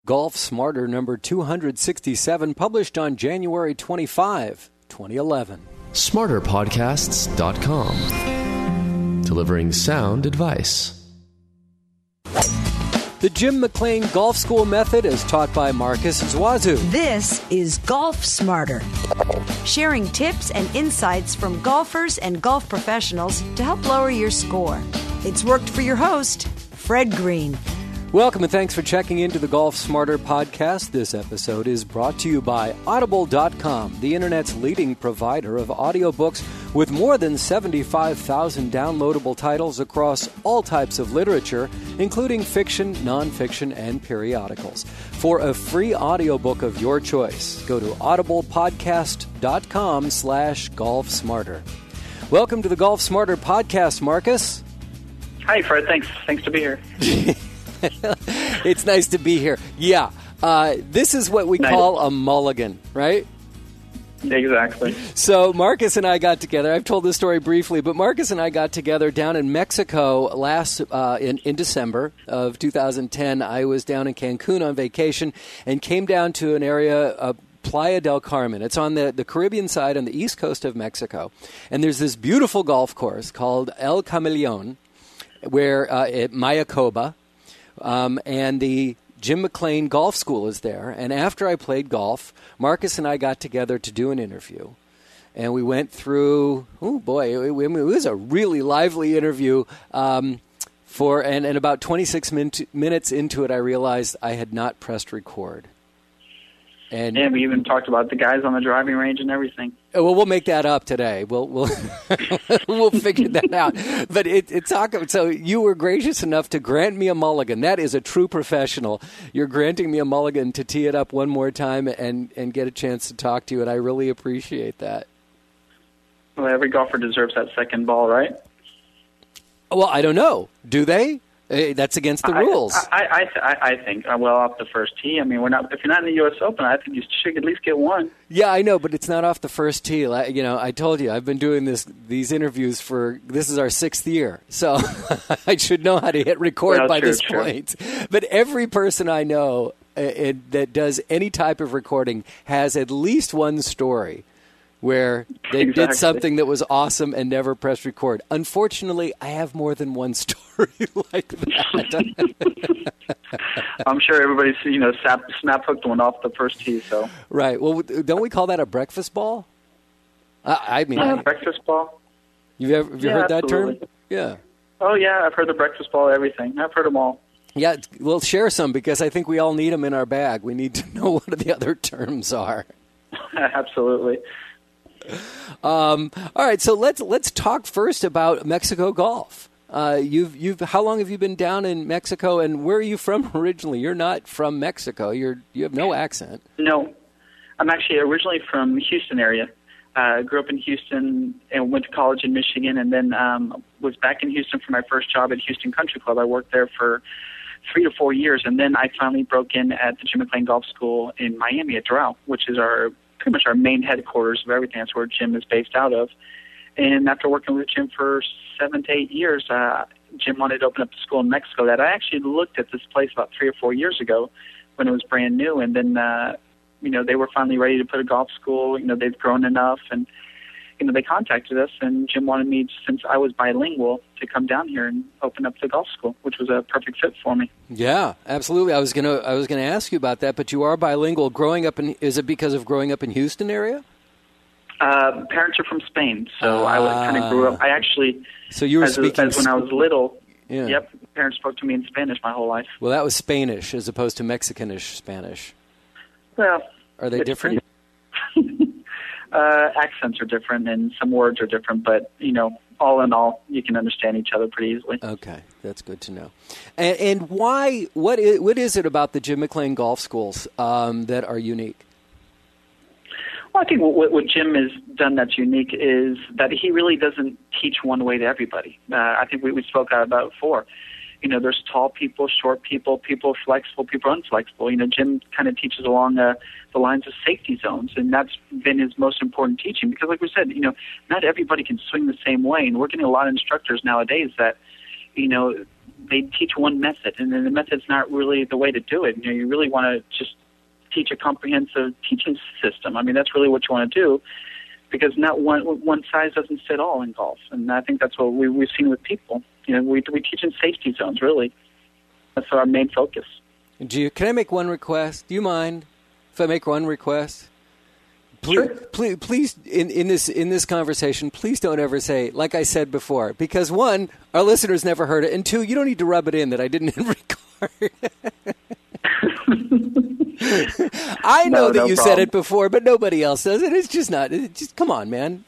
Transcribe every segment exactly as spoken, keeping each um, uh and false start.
Golf Smarter number two hundred sixty-seven, published on January twenty-fifth, twenty eleven. smarter podcasts dot com. Delivering sound advice. The Jim McLean Golf School method is taught by Marcus Zwazu. This is Golf Smarter, sharing tips and insights from golfers and golf professionals to help lower your score. It's worked for your host, Fred Green. Welcome and thanks for checking into the Golf Smarter podcast. This episode is brought to you by Audible dot com, the internet's leading provider of audiobooks with more than seventy-five thousand downloadable titles across all types of literature, including fiction, nonfiction, and periodicals. For a free audiobook of your choice, go to audible podcast dot com slash golf smarter. Welcome to the Golf Smarter podcast, Marcus. Hi, Fred. Thanks. Thanks to be here. It's nice to be here. Yeah. Uh, this is what we nice. call a mulligan, right? Exactly. So Marcus and I got together. I've told this story briefly, but Marcus and I got together down in Mexico last uh, in, in December of two thousand ten. I was down in Cancun on vacation and came down to an area of Playa del Carmen. It's on the, the Caribbean side on the east coast of Mexico. And there's this beautiful golf course called El Camaleon, where uh, at Mayacoba. Um, and the Jim McLean Golf School is there. And after I played golf, Marcus and I got together to do an interview. And we went through, oh boy, it, it was a really lively interview. Um, for and, and about twenty-six min- minutes into it, I realized I had not pressed record. And yeah, we even talked about the guys on the driving range and everything. Well, we'll make that up today. We'll we'll we'll figure that out. But it, it's so you were gracious enough to grant me a mulligan. That is a true professional. You're granting me a mulligan to tee it up one more time and, and get a chance to talk to you, and I really appreciate that. Well, every golfer deserves that second ball, right? Well, I don't know. Do they? That's against the I, rules. I, I, I, I think. Well, off the first tee. I mean, we're not. If you're not in the U S Open, I think you should at least get one. Yeah, I know, but it's not off the first tee. You know, I told you I've been doing this these interviews for. This is our sixth year, so I should know how to hit record well, by true, this true. point. But every person I know uh, it, that does any type of recording has at least one story where they exactly. did something that was awesome and never pressed record. Unfortunately, I have more than one story like that. I'm sure everybody's, you know, snap, snap hooked one off the first tee. So right. Well, don't we call that a breakfast ball? Uh, I mean, uh, I, breakfast ball. You've ever have you yeah, heard that absolutely. term? Yeah. Oh yeah, I've heard the breakfast ball. Everything. I've heard them all. Yeah, we'll share some because I think we all need them in our bag. We need to know what the other terms are. Absolutely. Um, all right, so let's let's talk first about Mexico golf. Uh, you've you've how long have you been down in Mexico, and where are you from originally? You're not from Mexico. You're you have no accent. No, I'm actually originally from Houston area. I uh, grew up in Houston and went to college in Michigan, and then um, was back in Houston for my first job at Houston Country Club. I worked there for three to four years, and then I finally broke in at the Jim McLean Golf School in Miami at Doral, which is our pretty much our main headquarters of everything. That's where Jim is based out of. And after working with Jim for seven to eight years, uh, Jim wanted to open up a school in Mexico. That I actually looked at this place about three or four years ago when it was brand new. And then, uh, you know, they were finally ready to put a golf school. You know, they've grown enough. And, you know, they contacted us. And Jim wanted me, since I was bilingual, to come down here and open up the golf school, which was a perfect fit for me. Yeah, absolutely. I was gonna I was gonna ask you about that, but you are bilingual. Growing up in is it because of growing up in Houston area? Uh, parents are from Spain, so ah. I kind of grew up. I actually so you were as, speaking as when I was little. Yeah. Yep, parents spoke to me in Spanish my whole life. Well, that was Spanish as opposed to Mexicanish Spanish. Well, are they different? uh, accents are different, and some words are different, but you know, all in all, you can understand each other pretty easily. Okay, that's good to know. And, and why? What is, what is it about the Jim McLean Golf Schools um, that are unique? Well, I think what, what Jim has done that's unique is that he really doesn't teach one way to everybody. Uh, I think we, we spoke about it before. You know, there's tall people, short people, people flexible, people unflexible. You know, Jim kind of teaches along uh, the lines of safety zones, and that's been his most important teaching because, like we said, you know, not everybody can swing the same way, and we're getting a lot of instructors nowadays that, you know, they teach one method, and then the method's not really the way to do it. You know, you really want to just teach a comprehensive teaching system. I mean, that's really what you want to do, because not one one size doesn't fit all in golf. And I think that's what we, we've seen with people. You know, we we teach in safety zones, really. That's our main focus. Do you, can I make one request? Do you mind if I make one request? Please, sure. please, please in, in this in this conversation, please don't ever say, like I said before, because one, our listeners never heard it, and two, you don't need to rub it in that I didn't record. I know no, that no you problem. said it before, but nobody else does it. It's just not. It's just come on, man.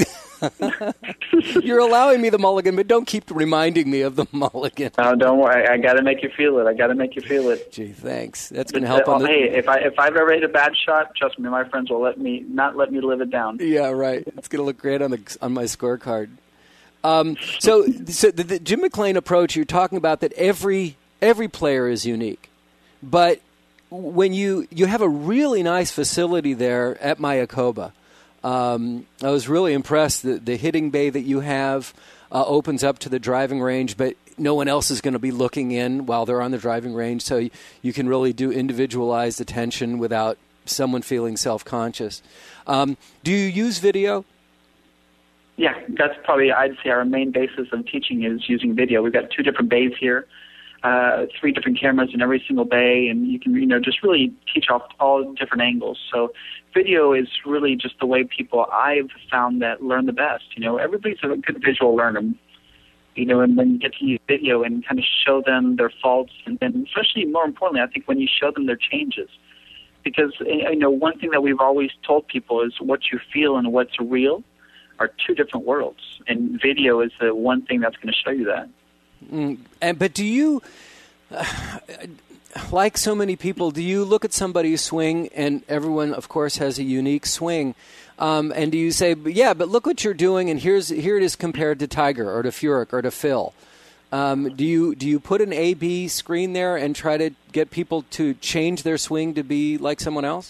You're allowing me the mulligan, but don't keep reminding me of the mulligan. No, don't worry. I, I got to make you feel it. I got to make you feel it. Gee, thanks. That's going to help. Uh, on the... Hey, if I if I've ever hit a bad shot, trust me, my friends will let me not let me live it down. Yeah, right. It's going to look great on the on my scorecard. Um, so, so the, the Jim McLean approach, you're talking about that every every player is unique, but when you you have a really nice facility there at Mayakoba. Um, I was really impressed that the hitting bay that you have uh, opens up to the driving range, but no one else is going to be looking in while they're on the driving range, so you, you can really do individualized attention without someone feeling self-conscious. Um, do you use video? Yeah, that's probably, I'd say, our main basis of teaching is using video. We've got two different bays here, uh, three different cameras in every single bay, and you can, you know, just really teach off all different angles. So video is really just the way people I've found that learn the best. You know, everybody's a good visual learner, you know, and when you get to use video and kind of show them their faults, and then especially more importantly, I think when you show them their changes. Because, you know, one thing that we've always told people is what you feel and what's real are two different worlds, and video is the one thing that's going to show you that. Mm, and but do you, uh, like so many people, do you look at somebody's swing, and everyone, of course, has a unique swing, um, and do you say, yeah, but look what you're doing, and here's here it is compared to Tiger or to Furyk or to Phil? Um, do you do you put an A B screen there and try to get people to change their swing to be like someone else?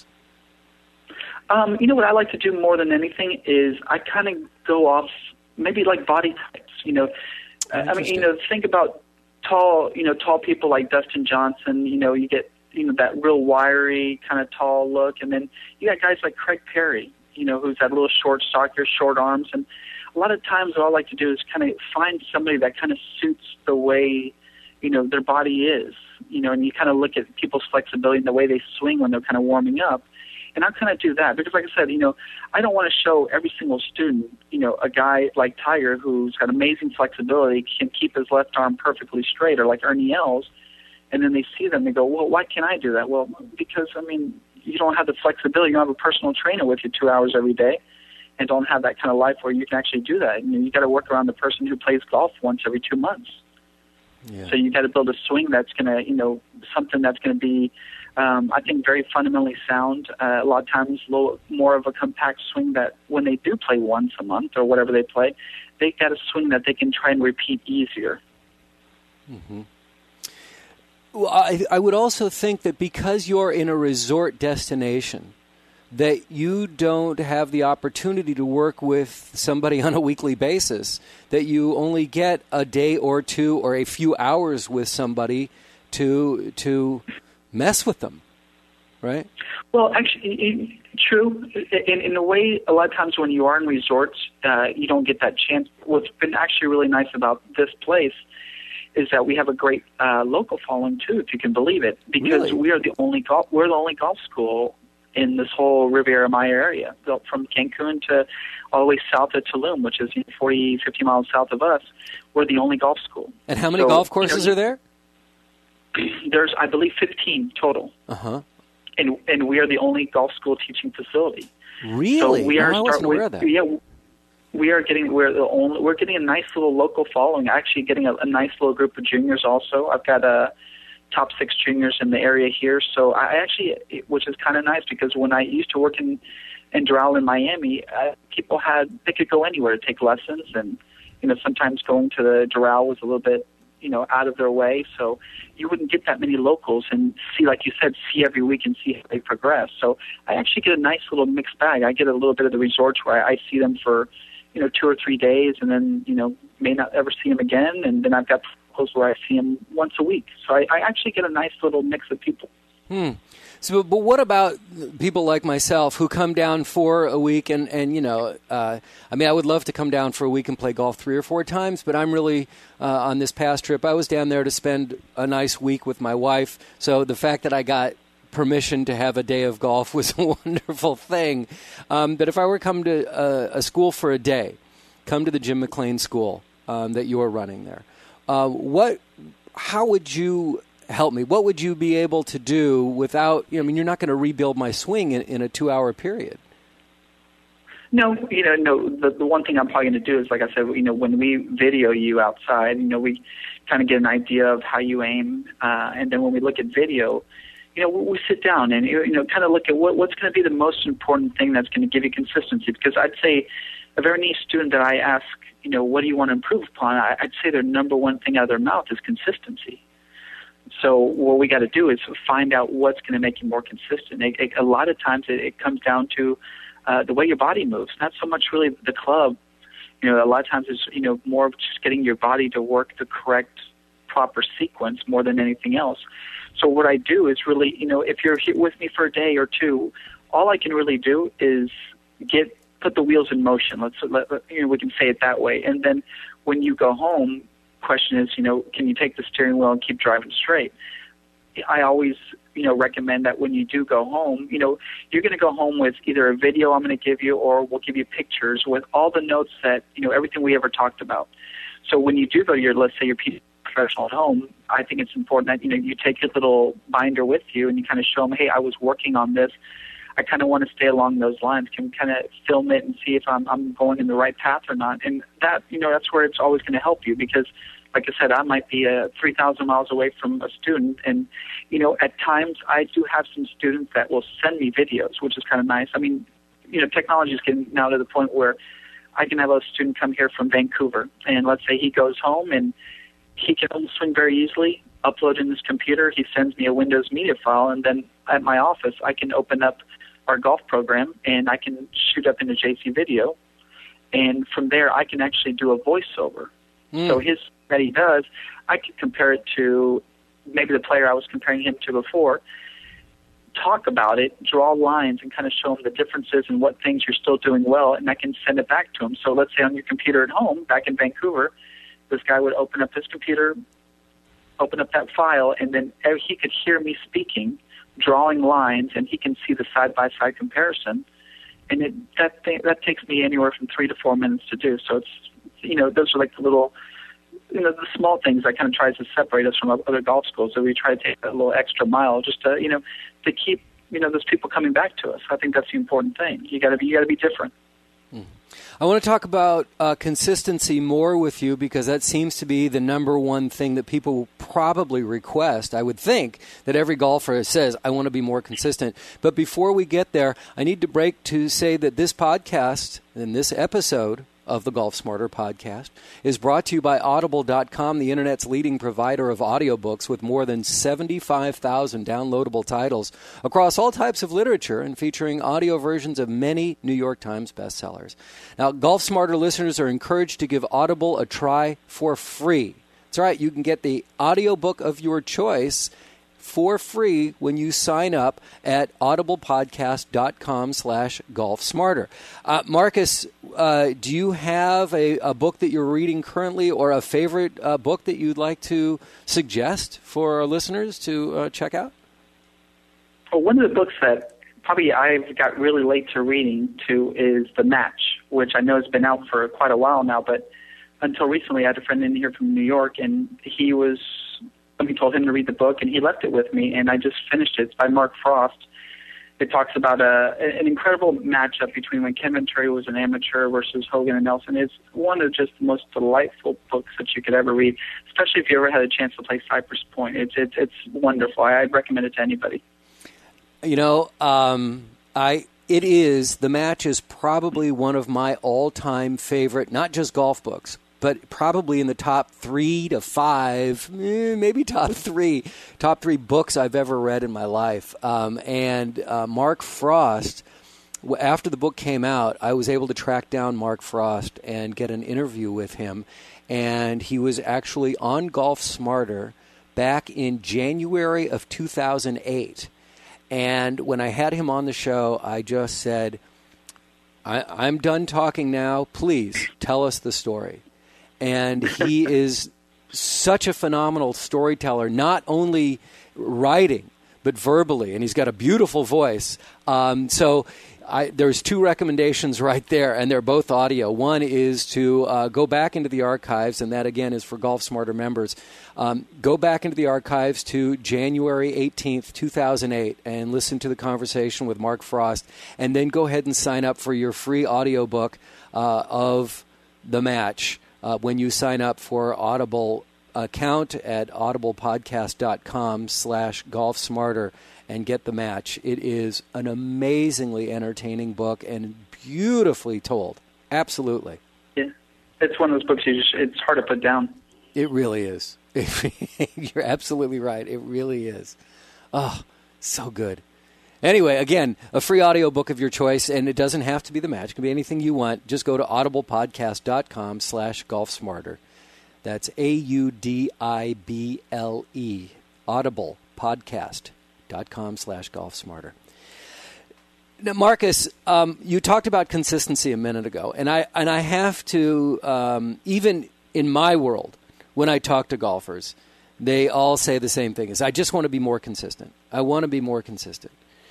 Um, you know what I like to do more than anything is I kind of go off maybe like body types. You know, uh, I mean, you know, think about tall, you know, tall people like Dustin Johnson. You know, you get you know that real wiry kind of tall look, and then you got guys like Craig Perry. You know, who's that little short stalker, short arms, and a lot of times what I like to do is kind of find somebody that kind of suits the way, you know, their body is. You know, and you kind of look at people's flexibility and the way they swing when they're kind of warming up. And I kind of do that because, like I said, you know, I don't want to show every single student, you know, a guy like Tiger who's got amazing flexibility, can keep his left arm perfectly straight, or like Ernie Els, and then they see them, they go, well, why can't I do that? Well, because, I mean, you don't have the flexibility. You don't have a personal trainer with you two hours every day and don't have that kind of life where you can actually do that. You know, you got to work around the person who plays golf once every two months. Yeah. So you got to build a swing that's going to, you know, something that's going to be, Um, I think very fundamentally sound. Uh, a lot of times, low, more of a compact swing that when they do play once a month or whatever they play, they got a swing that they can try and repeat easier. Mm-hmm. Well, I, I would also think that because you're in a resort destination, that you don't have the opportunity to work with somebody on a weekly basis, that you only get a day or two or a few hours with somebody to to mess with them, right? Well, actually, true. In, in a way, a lot of times when you are in resorts, uh, you don't get that chance. What's been actually really nice about this place is that we have a great uh, local following too, if you can believe it, because Really? we are the only golf. We're the only golf school in this whole Riviera Maya area, built from Cancun to all the way south of Tulum, which is forty, fifty miles south of us. We're the only golf school. And how many So, golf courses you know, are there? There's, I believe, fifteen total. Uh-huh. And and we are the only golf school teaching facility. Really? So we are Oh, I wasn't start, aware we, of that. Yeah, we are getting we're the only we're getting a nice little local following. Actually, getting a, a nice little group of juniors. Also, I've got a top six juniors in the area here. So I actually, which is kind of nice because when I used to work in in Doral in Miami, uh, people had they could go anywhere to take lessons, and you know sometimes going to the Doral was a little bit, you know, out of their way. So you wouldn't get that many locals and see, like you said, see every week and see how they progress. So I actually get a nice little mixed bag. I get a little bit of the resorts where I see them for, you know, two or three days and then, you know, may not ever see them again. And then I've got locals where I see them once a week. So I, I actually get a nice little mix of people. Hmm. So, but what about people like myself who come down for a week and, and you know, uh, I mean, I would love to come down for a week and play golf three or four times, but I'm really, uh, on this past trip, I was down there to spend a nice week with my wife. So the fact that I got permission to have a day of golf was a wonderful thing. Um, but if I were to come to a, a school for a day, come to the Jim McLean School um, that you're running there, uh, what, how would you help me? What would you be able to do without, you know, I mean, you're not going to rebuild my swing in, in a two-hour period. No, you know, no. The, the one thing I'm probably going to do is, like I said, you know, when we video you outside, you know, we kind of get an idea of how you aim, uh, and then when we look at video, you know, we, we sit down and, you know, kind of look at what, what's going to be the most important thing that's going to give you consistency. Because I'd say of any student that I ask, you know, what do you want to improve upon, I, I'd say their number one thing out of their mouth is consistency. So what we got to do is find out what's going to make you more consistent. It, it, a lot of times it, it comes down to uh, the way your body moves, not so much really the club. You know, a lot of times it's, you know, more of just getting your body to work the correct, proper sequence more than anything else. So what I do is really, you know, if you're here with me for a day or two, all I can really do is get put the wheels in motion. Let's let, you know, we can say it that way. And then when you go home, question is, you know, can you take the steering wheel and keep driving straight? I always, you know, recommend that when you do go home, you know, you're going to go home with either a video I'm going to give you or we'll give you pictures with all the notes that, you know, everything we ever talked about. So when you do go to your, let's say, your P T professional at home, I think it's important that, you know, you take your little binder with you and you kind of show them, hey, I was working on this. I kind of want to stay along those lines. Can kind of film it and see if I'm, I'm going in the right path or not. And that, you know, that's where it's always going to help you because, like I said, I might be uh, three thousand miles away from a student. And, you know, at times I do have some students that will send me videos, which is kind of nice. I mean, you know, technology is getting now to the point where I can have a student come here from Vancouver. And let's say he goes home and he can swing very easily, upload in his computer. He sends me a Windows media file. And then at my office, I can open up our golf program and I can shoot up into J C Video. And from there, I can actually do a voiceover. Mm. So his that he does, I can compare it to maybe the player I was comparing him to before, talk about it, draw lines, and kind of show him the differences and what things you're still doing well, and I can send it back to him. So let's say on your computer at home, back in Vancouver, this guy would open up his computer, open up that file, and then he could hear me speaking, drawing lines, and he can see the side-by-side comparison. And it, that thing, that takes me anywhere from three to four minutes to do. So it's, you know, those are like the little, you know, the small things that kind of tries to separate us from other golf schools. So we try to take a little extra mile just to, you know, to keep, you know, those people coming back to us. I think that's the important thing. You got to be, you got to be different. Mm. I want to talk about uh, consistency more with you because that seems to be the number one thing that people probably request. I would think that every golfer says, I want to be more consistent. But before we get there, I need to break to say that this podcast and this episode of the Golf Smarter podcast is brought to you by Audible dot com, the Internet's leading provider of audiobooks with more than seventy-five thousand downloadable titles across all types of literature and featuring audio versions of many New York Times bestsellers. Now, Golf Smarter listeners are encouraged to give Audible a try for free. That's right, you can get the audiobook of your choice for free when you sign up at audiblepodcast.com slash golf smarter. Uh, Marcus, uh, do you have a, a book that you're reading currently or a favorite uh, book that you'd like to suggest for our listeners to uh, check out? Well, one of the books that probably I've got really late to reading to is The Match, which I know has been out for quite a while now, but until recently I had a friend in here from New York, and he was we told him to read the book, and he left it with me, and I just finished it. It's by Mark Frost. It talks about a, an incredible matchup between when Ken Venturi was an amateur versus Hogan and Nelson. It's one of just the most delightful books that you could ever read, especially if you ever had a chance to play Cypress Point. It's it's, it's wonderful. I, I'd recommend it to anybody. You know, um, I it is, The Match is probably one of my all-time favorite, not just golf books, but probably in the top three to five, maybe top three, top three books I've ever read in my life. Um, and uh, Mark Frost after the book came out, I was able to track down Mark Frost and get an interview with him. And he was actually on Golf Smarter back in January of two thousand eight. And when I had him on the show, I just said, I, I'm done talking now. Please tell us the story. And he is such a phenomenal storyteller, not only writing, but verbally. And he's got a beautiful voice. Um, so I, there's two recommendations right there, and they're both audio. One is to uh, go back into the archives, and that, again, is for Golf Smarter members. Um, go back into the archives to January eighteenth, two thousand eight, and listen to the conversation with Mark Frost, and then go ahead and sign up for your free audiobook uh, of the match uh, when you sign up for Audible account at audiblepodcast.com slash golfsmarter and get the match. It is an amazingly entertaining book and beautifully told. Absolutely. Yeah. It's one of those books you just, it's hard to put down. It really is. You're absolutely right. It really is. Oh, so good. Anyway, again, a free audiobook of your choice, and it doesn't have to be the match. It can be anything you want. Just go to audiblepodcast.com slash golfsmarter. That's A U D I B L E, audiblepodcast.com slash golfsmarter. Now, Marcus, um, you talked about consistency a minute ago, and I and I have to, um, even in my world, when I talk to golfers, they all say the same thing: is I just want to be more consistent. I want to be more consistent.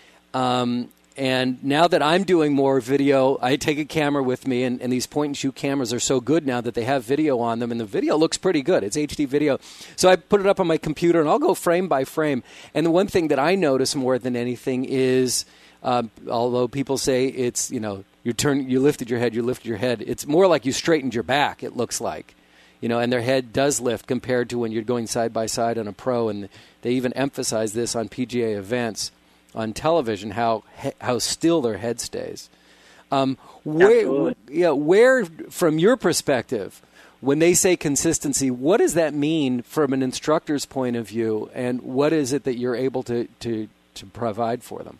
Um, and now that I'm doing more video, I take a camera with me, and, and these point-and-shoot cameras are so good now that they have video on them, and the video looks pretty good. It's H D video. So I put it up on my computer, and I'll go frame by frame. And the one thing that I notice more than anything is, um, although people say it's, you know, you turn, you lifted your head, you lifted your head, it's more like you straightened your back, it looks like. You know, and their head does lift compared to when you're going side by side on a pro, and they even emphasize this on P G A events on television, how how still their head stays. Um, where, yeah, where, from your perspective, when they say consistency, what does that mean from an instructor's point of view, and what is it that you're able to, to, to provide for them?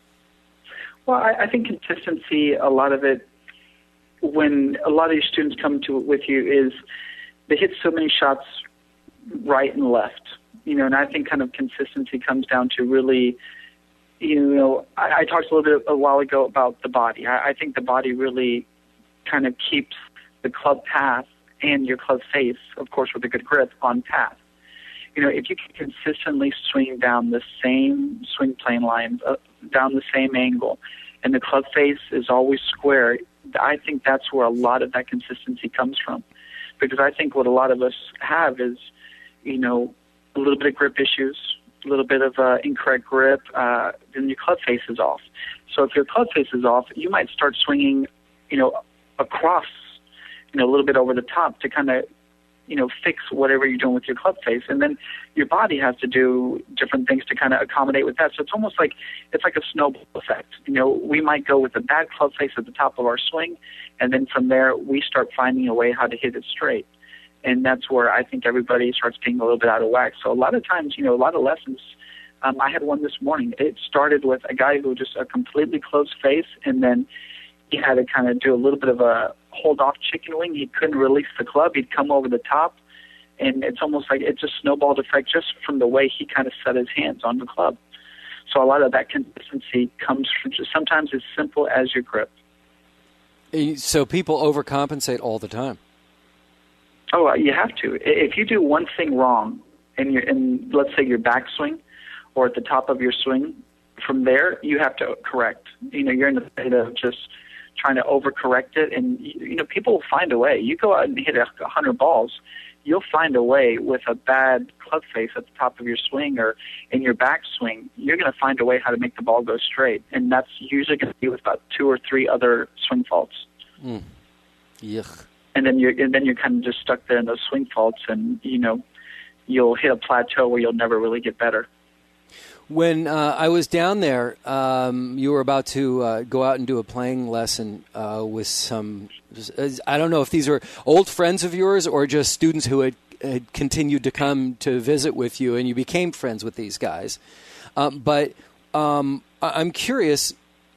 Well, I, I think consistency, a lot of it, when a lot of your students come to it with you, is they hit so many shots right and left. You know, and I think kind of consistency comes down to really, you know, I, I talked a little bit a while ago about the body. I, I think the body really kind of keeps the club path and your club face, of course, with a good grip, on path. You know, if you can consistently swing down the same swing plane line, uh, down the same angle, and the club face is always square, I think that's where a lot of that consistency comes from. Because I think what a lot of us have is, you know, a little bit of grip issues, a little bit of uh, incorrect grip, uh, then your club face is off. So if your club face is off, you might start swinging, you know, across, you know, a little bit over the top to kind of, you know, fix whatever you're doing with your club face. And then your body has to do different things to kind of accommodate with that. So it's almost like, it's like a snowball effect. You know, we might go with a bad club face at the top of our swing, and then from there, we start finding a way how to hit it straight. And that's where I think everybody starts being a little bit out of whack. So a lot of times, you know, a lot of lessons, um, I had one this morning. It started with a guy who just a completely closed face, and then he had to kind of do a little bit of a hold-off chicken wing. He couldn't release the club. He'd come over the top, and it's almost like it's a snowball effect just from the way he kind of set his hands on the club. So a lot of that consistency comes from just sometimes as simple as your grip. So people overcompensate all the time. Oh, uh, you have to. If you do one thing wrong in your, in let's say your backswing or at the top of your swing, from there you have to correct. You know, you're in the state of just trying to overcorrect it, and you know, people will find a way. You go out and hit a hundred balls, you'll find a way with a bad club face at the top of your swing or in your backswing. You're going to find a way how to make the ball go straight, and that's usually going to be with about two or three other swing faults. Mm. Yuck. And then you're and then you're kind of just stuck there in those swing faults, and you know, you'll hit a plateau where you'll never really get better. When uh, I was down there, um, you were about to uh, go out and do a playing lesson uh, with some, I don't know if these were old friends of yours or just students who had, had continued to come to visit with you, and you became friends with these guys. Um, but um, I'm curious,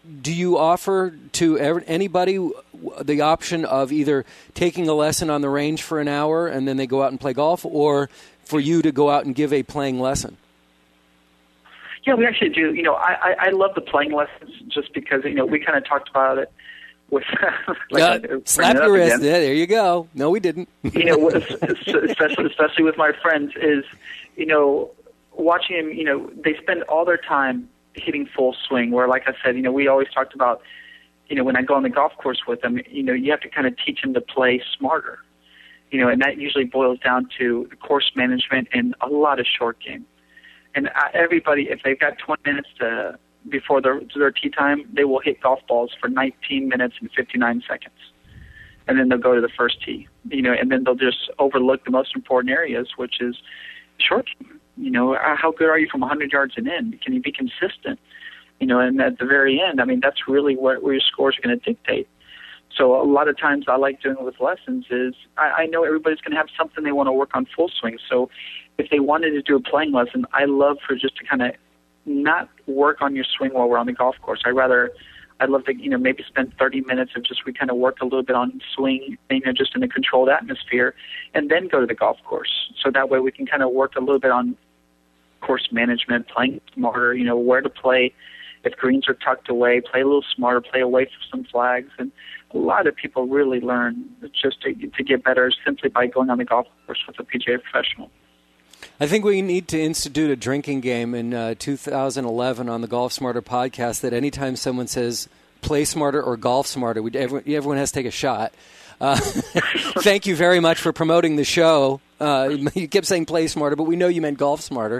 do you offer to ever, anybody the option of either taking a lesson on the range for an hour and then they go out and play golf, or for you to go out and give a playing lesson? Yeah, we actually do. You know, I, I, I love the playing lessons just because, you know, we kind of talked about it with like uh, slap your wrist. Yeah, there you go. No, we didn't. You know, especially especially with my friends is, you know, watching them. You know, they spend all their time hitting full swing. Where, like I said, you know, we always talked about, you know, when I go on the golf course with them, you know, you have to kind of teach them to play smarter. You know, and that usually boils down to course management and a lot of short game. And everybody, if they've got twenty minutes to before their their tee time, they will hit golf balls for nineteen minutes and fifty-nine seconds, and then they'll go to the first tee. You know, and then they'll just overlook the most important areas, which is short game. You know, how good are you from one hundred yards and in? Can you be consistent? You know, and at the very end, I mean, that's really what where your scores are going to dictate. So a lot of times I like doing with lessons is I, I know everybody's going to have something they want to work on full swing. So if they wanted to do a playing lesson, I love for just to kind of not work on your swing while we're on the golf course. I'd rather, I'd love to, you know, maybe spend thirty minutes of just we kind of work a little bit on swing, you know, just in a controlled atmosphere, and then go to the golf course. So that way we can kind of work a little bit on course management, playing smarter, you know, where to play. If greens are tucked away, play a little smarter, play away from some flags. And a lot of people really learn just to, to get better simply by going on the golf course with a P G A professional. I think we need to institute a drinking game in uh, two thousand eleven on the Golf Smarter podcast that anytime someone says play smarter or golf smarter, we, everyone, everyone has to take a shot. Uh, thank you very much for promoting the show. Uh, you kept saying play smarter, but we know you meant golf smarter.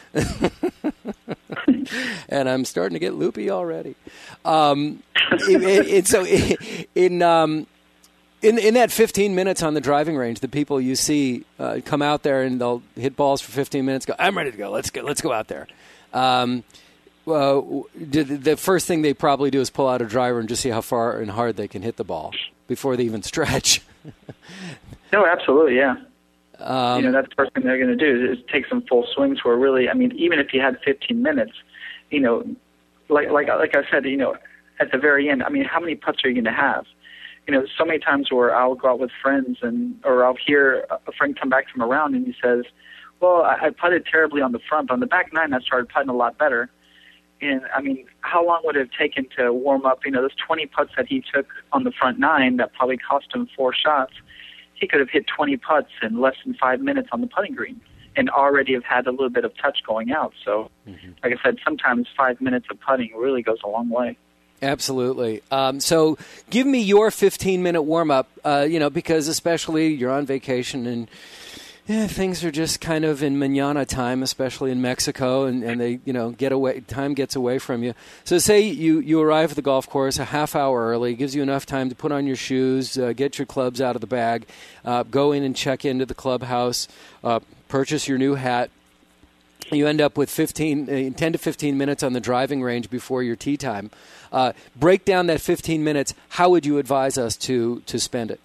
And I'm starting to get loopy already. Um, it, it, it, so in um, in in that fifteen minutes on the driving range, the people you see uh, come out there and they'll hit balls for fifteen minutes. Go, I'm ready to go. Let's go. Let's go out there. Um, uh, the first thing they probably do is pull out a driver and just see how far and hard they can hit the ball before they even stretch. No, absolutely, yeah. Um, you know, that's the first thing they're going to do is take some full swings where really, I mean, even if you had fifteen minutes, you know, like like like I said, you know, at the very end, I mean, how many putts are you going to have? You know, so many times where I'll go out with friends and or I'll hear a friend come back from around and he says, well, I, I putted terribly on the front, but on the back nine I started putting a lot better. And, I mean, how long would it have taken to warm up, you know, those twenty putts that he took on the front nine that probably cost him four shots? He could have hit twenty putts in less than five minutes on the putting green and already have had a little bit of touch going out. So, mm-hmm. like I said, sometimes five minutes of putting really goes a long way. Absolutely. Um, so give me your fifteen-minute warm-up, uh, you know, because especially you're on vacation and yeah, things are just kind of in mañana time, especially in Mexico, and, and they, you know, get away. Time gets away from you. So say you, you arrive at the golf course a half hour early, gives you enough time to put on your shoes, uh, get your clubs out of the bag, uh, go in and check into the clubhouse, uh, purchase your new hat. You end up with fifteen, uh, ten to fifteen minutes on the driving range before your tee time. Uh, break down that fifteen minutes. How would you advise us to to spend it?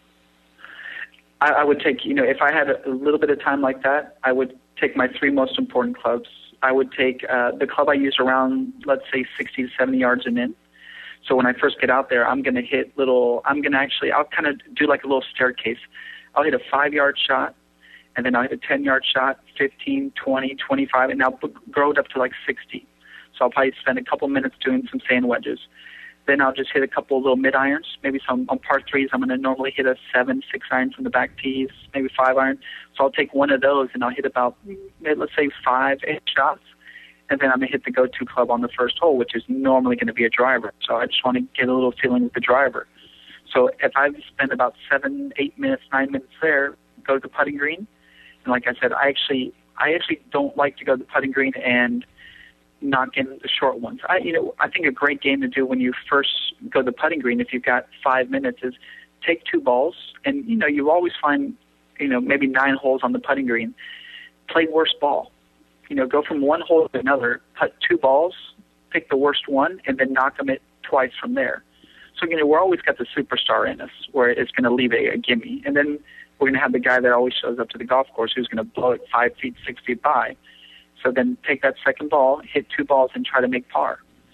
I, I would take, you know, if I had a, a little bit of time like that, I would take my three most important clubs. I would take uh, the club I use around, let's say, sixty to seventy yards and in. So when I first get out there, I'm going to hit little, I'm going to actually, I'll kind of do like a little staircase. I'll hit a five-yard shot, and then I'll hit a ten-yard shot, fifteen, twenty, twenty-five, and I'll grow it up to like sixty. So I'll probably spend a couple minutes doing some sand wedges. Then I'll just hit a couple of little mid-irons. Maybe some on par threes, I'm going to normally hit a seven, six iron from the back tees, maybe five iron. So I'll take one of those, and I'll hit about, let's say, five, eight shots. And then I'm going to hit the go-to club on the first hole, which is normally going to be a driver. So I just want to get a little feeling with the driver. So if I spend about seven, eight minutes, nine minutes there, go to the putting green. And like I said, I actually I actually don't like to go to the putting green and knock in the short ones. I, you know, I think a great game to do when you first go to the putting green, if you've got five minutes, is take two balls, and you know you always find, you know, maybe nine holes on the putting green. Play worst ball. You know, go from one hole to another, putt two balls, pick the worst one, and then knock them it twice from there. So you know we're always got the superstar in us, where it's going to leave a, a gimme, and then we're going to have the guy that always shows up to the golf course who's going to blow it five feet, six feet by. So then take that second ball, hit two balls, and try to make par.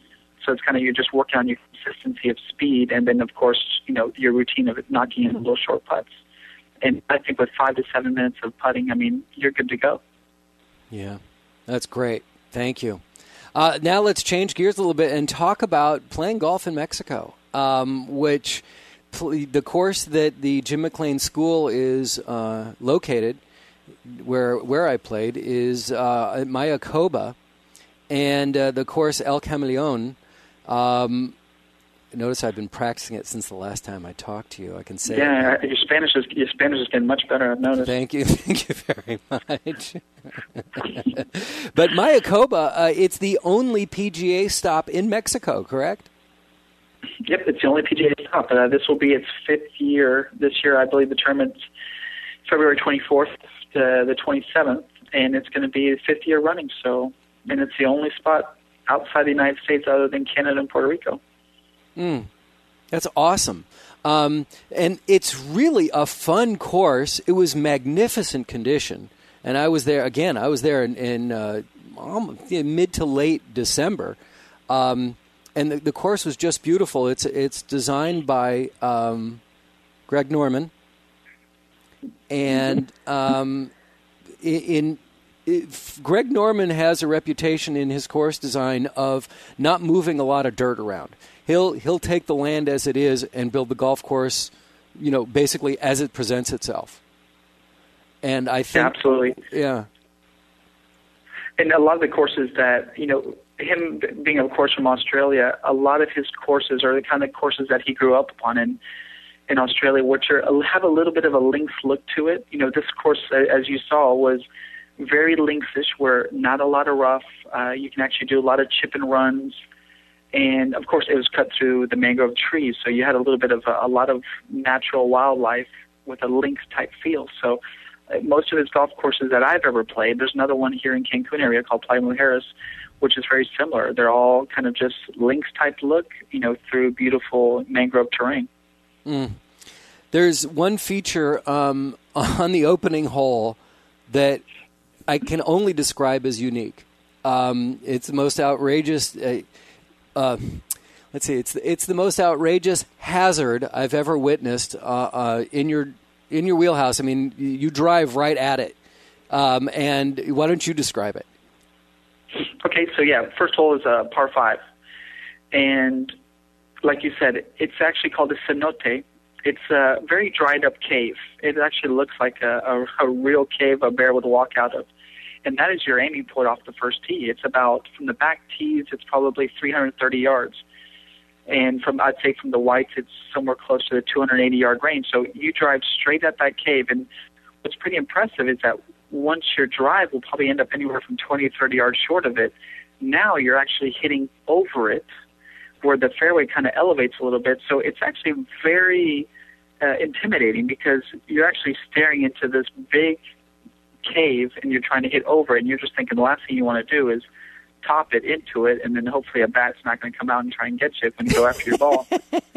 So it's kind of, you're just working on your consistency of speed, and then, of course, you know, your routine of knocking in little short putts. And I think with five to seven minutes of putting, I mean, you're good to go. Yeah, that's great. Thank you. Uh, now let's change gears a little bit and talk about playing golf in Mexico, um, which pl- the course that the Jim McLean School is uh, located, where where I played, is uh, at Mayacoba, and uh, the course El Camaleon. Um, notice I've been practicing it since the last time I talked to you. I can say yeah, it. your Spanish is your Spanish is getting much better. I've noticed. Thank you, thank you very much. But Mayacoba, uh, it's the only P G A stop in Mexico, correct? Yep, it's the only P G A stop. Uh, this will be its fifth year. This year, I believe the tournament's February twenty-fourth to the twenty-seventh, and it's going to be the fifth year running. So, and it's the only spot outside the United States other than Canada and Puerto Rico. Mm, that's awesome. Um, and it's really a fun course. It was magnificent condition. And I was there, again, I was there in, in, uh, in mid to late December. Um, and the, the course was just beautiful. It's it's designed by um, Greg Norman. And um, in, in Greg Norman has a reputation in his course design of not moving a lot of dirt around. He'll he'll take the land as it is and build the golf course, you know, basically as it presents itself. And I think absolutely, yeah. And a lot of the courses that, you know, him being, of course, from Australia, a lot of his courses are the kind of courses that he grew up upon in in Australia, which are have a little bit of a links look to it. You know, this course, as you saw, was very linksish, where not a lot of rough. Uh, you can actually do a lot of chip and runs. And, of course, it was cut through the mangrove trees, so you had a little bit of a, a lot of natural wildlife with a links-type feel. So uh, most of his golf courses that I've ever played, there's another one here in Cancun area called Playa Mujeres, which is very similar. They're all kind of just links-type look, you know, through beautiful mangrove terrain. Mm. There's one feature um, on the opening hole that I can only describe as unique. Um, it's the most outrageous... Uh, Uh, let's see. It's it's the most outrageous hazard I've ever witnessed uh, uh, in your in your wheelhouse. I mean, you drive right at it. Um, and why don't you describe it? Okay, so yeah, first hole is a par five, and like you said, it's actually called a cenote. It's a very dried up cave. It actually looks like a, a, a real cave a bear would walk out of. And that is your aiming point off the first tee. It's about, from the back tees, it's probably three hundred thirty yards. And from, I'd say from the whites, it's somewhere close to the two hundred eighty yard range. So you drive straight at that cave. And what's pretty impressive is that once your drive will probably end up anywhere from twenty to thirty yards short of it, now you're actually hitting over it where the fairway kind of elevates a little bit. So it's actually very uh, intimidating because you're actually staring into this big cave and you're trying to hit over it, and you're just thinking the last thing you want to do is top it into it, and then hopefully a bat's not going to come out and try and get you when you go after your ball.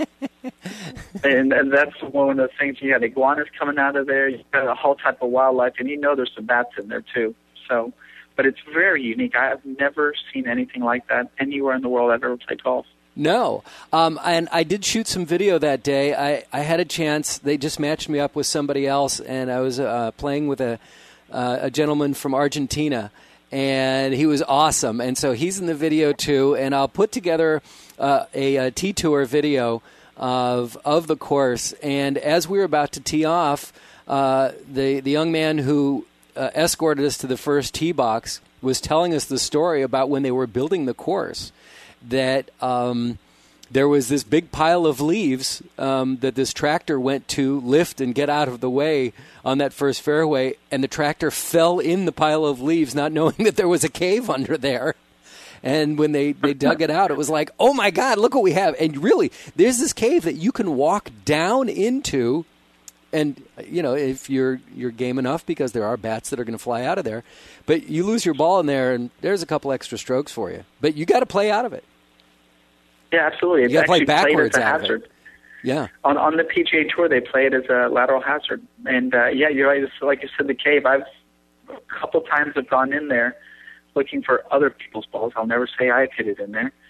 and, and that's one of the things. You got iguanas coming out of there, you got a whole type of wildlife, and you know there's some bats in there too. So, but it's very unique. I have never seen anything like that anywhere in the world I've ever played golf. No. Um, and I did shoot some video that day. I, I had a chance. They just matched me up with somebody else, and I was uh, playing with a Uh, a gentleman from Argentina, and he was awesome. And so he's in the video too. And I'll put together uh, a, a tee tour video of of the course. And as we were about to tee off, uh, the the young man who uh, escorted us to the first tee box was telling us the story about when they were building the course. That um, there was this big pile of leaves um, that this tractor went to lift and get out of the way on that first fairway, and the tractor fell in the pile of leaves, not knowing that there was a cave under there. And when they, they dug it out, it was like, oh, my God, look what we have. And really, there's this cave that you can walk down into, and, you know, if you're you're game enough, because there are bats that are going to fly out of there, but you lose your ball in there, and there's a couple extra strokes for you. But you got to play out of it. Yeah, absolutely. It's you got to play actually backwards played as a out hazard. of it. Yeah. On on the P G A Tour, they play it as a lateral hazard. And, uh, yeah, you're right. It's like you said, the cave. I've a couple times have gone in there looking for other people's balls. I'll never say I've hit it in there.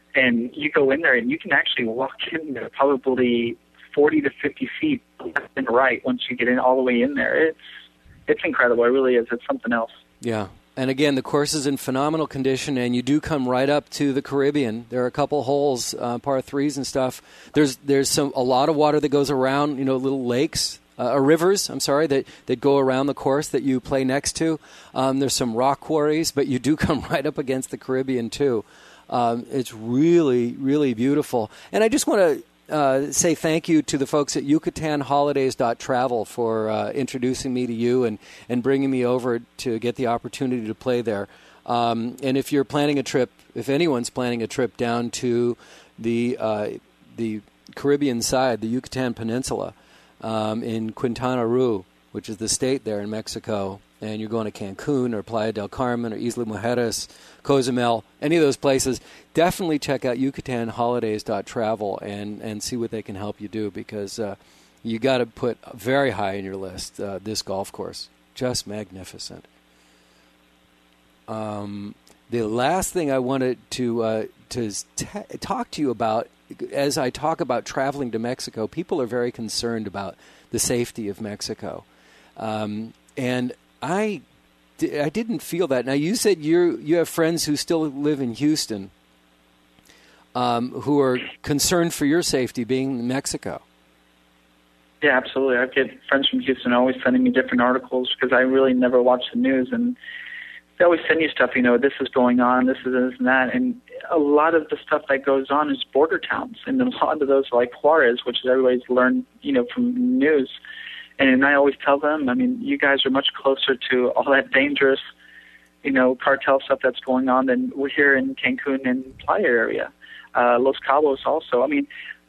and you go in there and you can actually walk in there probably forty to fifty feet left and right once you get in all the way in there. It's it's incredible. It really is. It's something else. Yeah. And again, the course is in phenomenal condition, and you do come right up to the Caribbean. There are a couple holes, uh, par threes and stuff. There's there's some a lot of water that goes around, you know, little lakes, uh, or rivers, I'm sorry, that, that go around the course that you play next to. Um, there's some rock quarries, but you do come right up against the Caribbean, too. Um, it's really, really beautiful. And I just want to Uh, say thank you to the folks at Yucatan Holidays dot travel for uh, introducing me to you and, and bringing me over to get the opportunity to play there. Um, and if you're planning a trip, if anyone's planning a trip down to the uh, the Caribbean side, the Yucatan Peninsula, um, in Quintana Roo, which is the state there in Mexico, and you're going to Cancun or Playa del Carmen or Isla Mujeres, Cozumel, any of those places, definitely check out Yucatan Holidays dot travel and, and see what they can help you do, because uh, you got to put very high in your list uh, this golf course. Just magnificent. Um, the last thing I wanted to uh, to t- talk to you about, as I talk about traveling to Mexico, people are very concerned about the safety of Mexico. Um, and I, I didn't feel that. Now, you said you you have friends who still live in Houston um, who are concerned for your safety being in Mexico. Yeah, absolutely. I get friends from Houston always sending me different articles because I really never watch the news. And they always send you stuff, you know, this is going on, this is this and that. And a lot of the stuff that goes on is border towns. And a lot of those are like Juarez, which is everybody's learned, you know, from the news. And I always tell them, I mean, you guys are much closer to all that dangerous, you know, cartel stuff that's going on than we're here in Cancun and Playa area. Uh, Los Cabos also. I mean,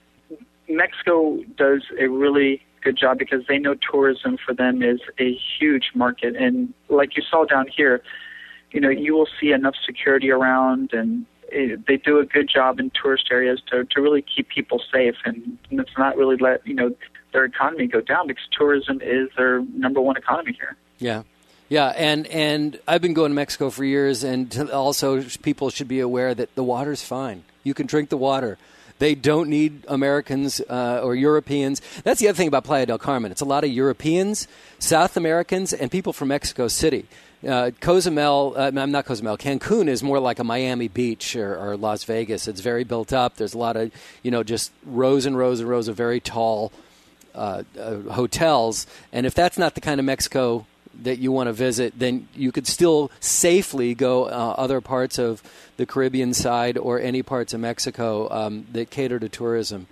Mexico does a really good job because they know tourism for them is a huge market. And like you saw down here, you know, you will see enough security around, and it, they do a good job in tourist areas to, to really keep people safe. And, and it's not really let, you know, their economy go down because tourism is their number one economy here. Yeah. Yeah, and, and I've been going to Mexico for years, and also people should be aware that the water's fine. You can drink the water. They don't need Americans uh, or Europeans. That's the other thing about Playa del Carmen. It's a lot of Europeans, South Americans, and people from Mexico City. Uh, Cozumel, uh, I'm not Cozumel, Cancun is more like a Miami Beach or, or Las Vegas. It's very built up. There's a lot of, you know, just rows and rows and rows of very tall uh, uh, hotels. And if that's not the kind of Mexico that you want to visit, then you could still safely go uh, other parts of the Caribbean side or any parts of Mexico um, that cater to tourism.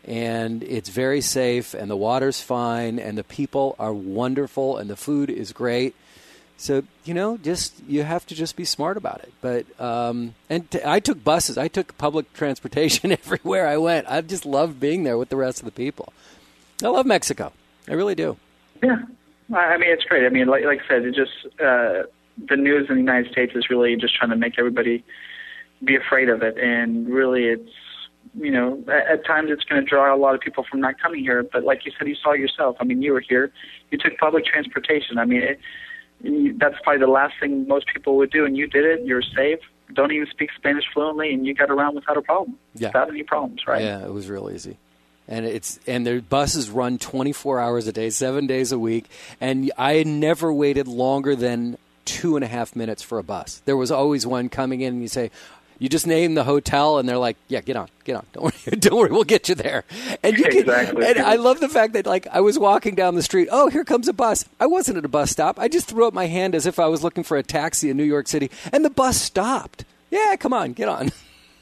And it's very safe, and the water's fine, and the people are wonderful, and the food is great. So, you know, just you have to just be smart about it. But um, and t- I took buses. I took public transportation everywhere I went. I just loved being there with the rest of the people. I love Mexico. I really do. Yeah. I mean, it's great. I mean, like, like I said, it just uh, the news in the United States is really just trying to make everybody be afraid of it. And really, it's, you know, at, at times it's going to draw a lot of people from not coming here. But like you said, you saw it yourself. I mean, you were here. You took public transportation. I mean, it, you, that's probably the last thing most people would do. And you did it. You're safe. Don't even speak Spanish fluently, and you got around without a problem. Yeah. Without any problems, right? Yeah, it was real easy. And it's and their buses run twenty-four hours a day, seven days a week. And I had never waited longer than two and a half minutes for a bus. There was always one coming in, and you say, you just name the hotel, and they're like, yeah, get on, get on. Don't worry, don't worry, we'll get you there. And you exactly. Can, and I love the fact that, like, I was walking down the street. Oh, here comes a bus. I wasn't at a bus stop. I just threw up my hand as if I was looking for a taxi in New York City, and the bus stopped. Yeah, come on, get on.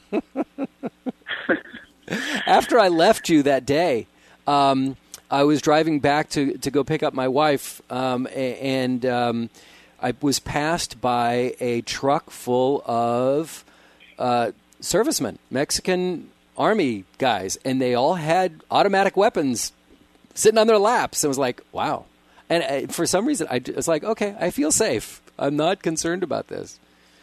After I left you that day, um, I was driving back to, to go pick up my wife, um, and um, I was passed by a truck full of uh, servicemen, Mexican Army guys, and they all had automatic weapons sitting on their laps. I was like, wow. And I, for some reason, I was like, okay, I feel safe. I'm not concerned about this.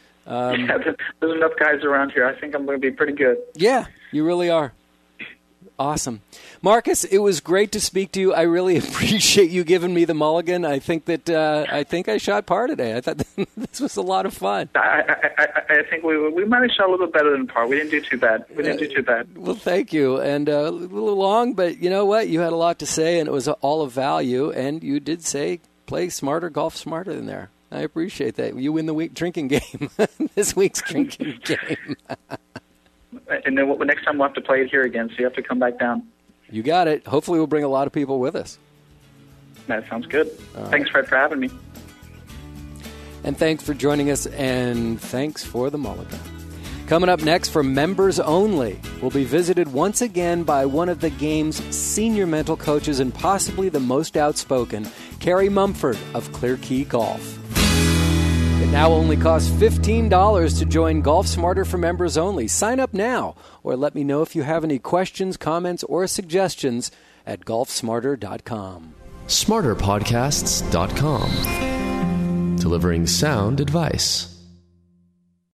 Um, yeah, there's enough guys around here. I think I'm going to be pretty good. Yeah, you really are. Awesome. Marcus, it was great to speak to you. I really appreciate you giving me the mulligan. I think that uh, I think I shot par today. I thought this was a lot of fun. I, I, I, I think we we might have shot a little bit better than par. We didn't do too bad. We didn't do too bad. Well, thank you. And uh, a little long, but you know what? You had a lot to say, and it was all of value. And you did say play smarter, golf smarter than there. I appreciate that. You win the week drinking game, this week's drinking game. And then next time we'll have to play it here again, so you have to come back down. You got it. Hopefully we'll bring a lot of people with us. That sounds good. All thanks, right. Fred, for having me. And thanks for joining us, and thanks for the mulligan. Coming up next, for members only, we'll be visited once again by one of the game's senior mental coaches and possibly the most outspoken, Carrie Mumford of Clear Key Golf. It now only costs fifteen dollars to join Golf Smarter for members only. Sign up now, or let me know if you have any questions, comments, or suggestions at golf smarter dot com. smarter podcasts dot com. Delivering sound advice.